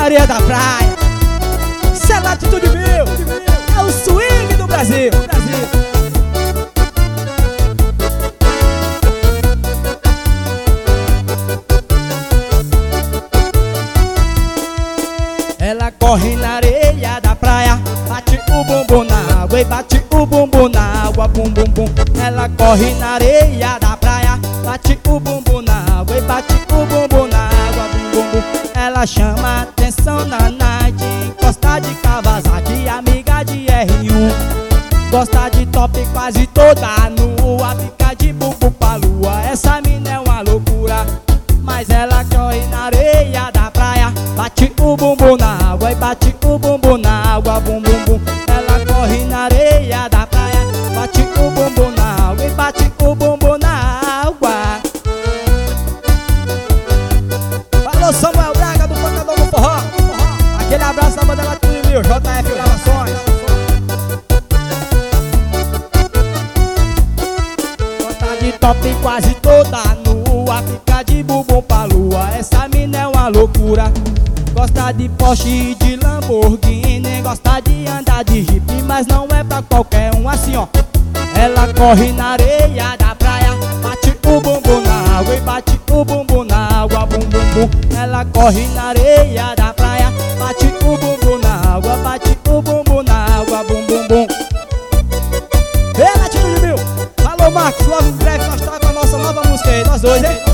areia da praia. Isso é Latitude Mil, é o swing do Brasil. Ela corre na areia da praia, bate o bumbum na água e bate o bumbum na água, bum bum bum. Ela corre na areia da praia, bate o bumbum na água e bate o bumbum na água, bum bum bum. Ela chama atenção na night, gosta de Kawasaki, amiga de R1. Gosta de top quase toda nua, fica de bumbum pra lua. Essa mina é uma loucura, mas ela corre na areia da praia, bate o bumbum na água e bate o bumbum na água, bum bum bum. Ela corre na areia da praia, bate o bumbum na água e bate o bumbum na água. Falou Samuel Braga do Pancadão do Forró. Aquele abraço da banda Latitude Mil, JF Gravações. Gosta de top quase toda nua, fica de bumbum pra lua. Essa mina é uma loucura, gosta de Porsche e de Lamborghini, gosta de andar de Jeep, mas não é pra qualquer um. Assim ó, ela corre na areia da praia, bate o bumbum na água e bate o bumbum na água, bum bum bum. Ela corre na areia da praia, bate o bumbum na água, bate o bumbum na água, bum bum bum. Ei, Latitude Mil, alô Marcos, logo em breve nós tá com a nossa nova música aí, nós dois, hein?